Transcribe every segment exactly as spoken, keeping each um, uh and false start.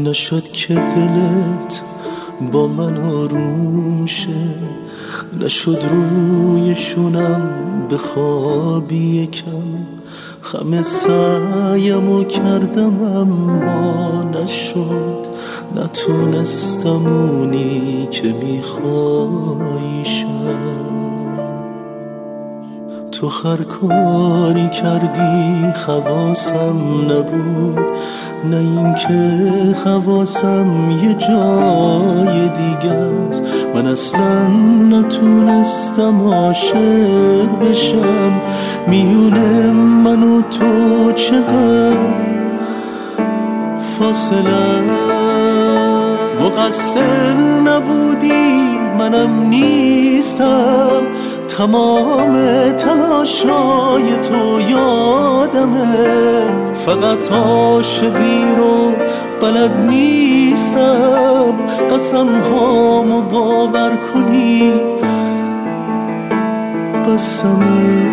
نشد که دلت با من آروم شه، نشد روی شونم بخوابی یکم، همه سعیمو کردم اما نشد، نتونستم اونی که میخوای شم. تو هر کاری کردی حواسم نبود، نه اینکه حواسم یه جای دیگه است. من اصلا نتونستم عاشق بشم، میونه من و تو چقدر فاصله. مقصر نبودی منم نیستم، تمام تلاشای تو یادمه، فقط عاشقی رو بلد نیستم. قسم هامو باور کنی بسمه.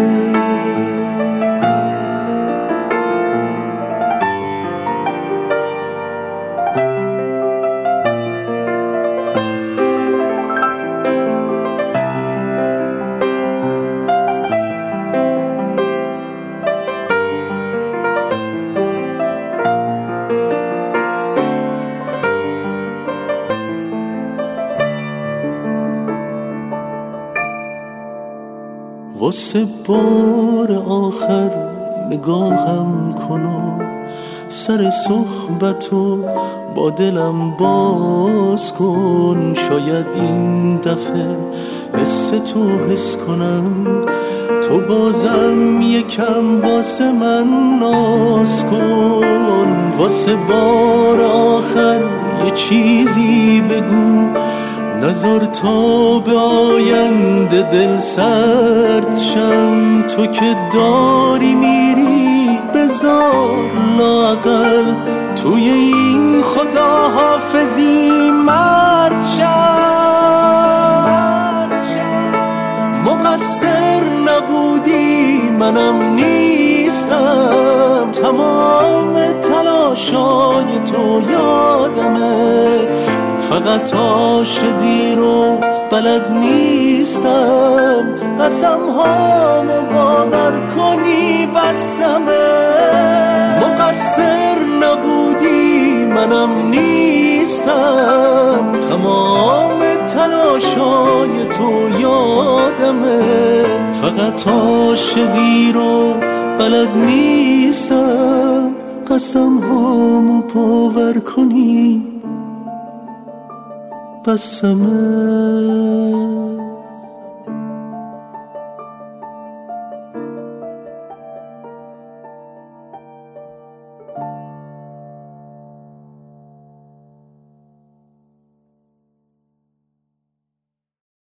واسه بار آخر نگاهم کن و سر صحبتو با دلم باز کن. شاید این دفعه حس تو حس کنم، تو بازم یکم واسه من ناز کن. واسه بار آخر یه چیزی بگو، نظر تا به آینده دل سرد شم. تو که داری میری بذار لااقل توی این خداحافظی مرد شم. مقصر نبودی منم نیستم، تمام تلاشای تو یادمه، فقط عاشقی رو بلد نیستم. قسم هامو باور کنی بسمه. مقصر نبودی منم نیستم، تمام تلاشای تو یادمه، فقط عاشقی رو بلد نیستم. قسم هامو باور کنی بسمه.